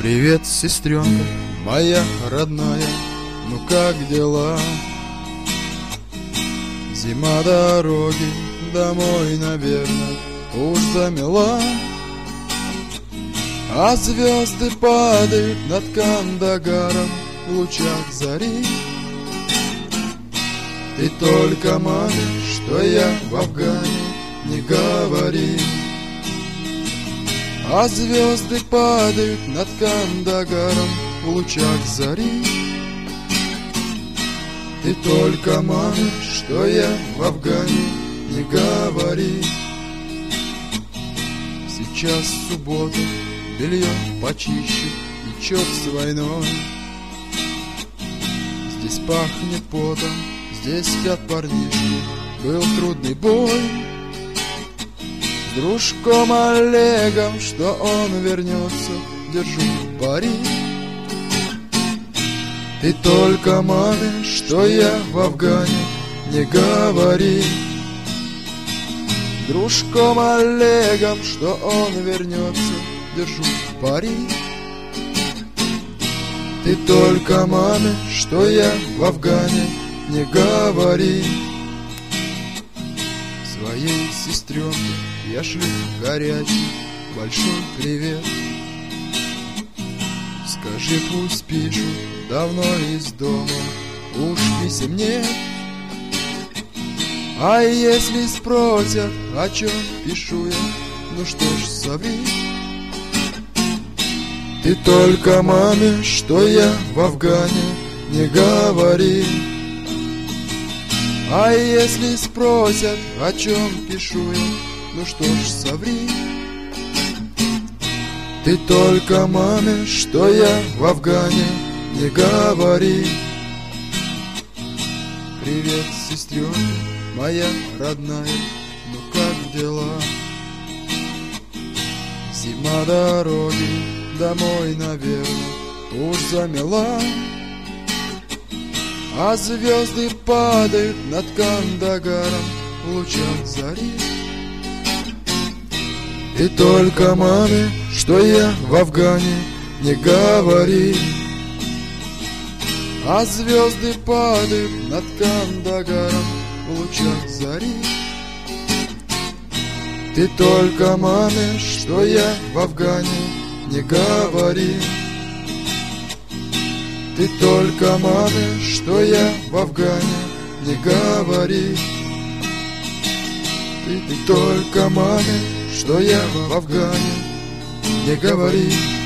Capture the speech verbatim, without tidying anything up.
Привет, сестренка, моя родная, ну как дела? Зима, дороги домой, наверное, уж замела, а звезды падают над Кандагаром в лучах зари. Ты только маме, что я в Афгане, не говори. А звезды падают над Кандагаром в лучах зари. Ты только маме, что я в Афгане, не говори. Сейчас суббота, белье почищу и черт с войной. Здесь пахнет потом, здесь спят парнишки, был трудный бой. С дружком Олегом, что он вернется, держу пари. Ты только маме, что я в Афгане, не говори. С дружком Олегом, что он вернется, держу пари. Ты только маме, что я в Афгане, не говори. Своей сестренке я шлю горячий большой привет. Скажи, пусть пишут давно из дома, уж писем нет. А если спросят, о чем пишу я, ну что ж, соври. Ты только маме, что я в Афгане, не говори. А если спросят, о чем пишу я, ну что ж, соври. Ты только маме, что я в Афгане, не говори. Привет, сестренка, моя родная, ну как дела? Зима, дороги домой, наверное, уж замела, а звезды падают над Кандагаром в лучах зари. Ты только маме, что я в Афгане, не говори. А звезды падают над Кандагаром в лучах зари. Ты только маме, что я в Афгане, не говори. Ты только маме, что я в Афгане, не говори. Ты, ты только маме, что я в Афгане, не говори.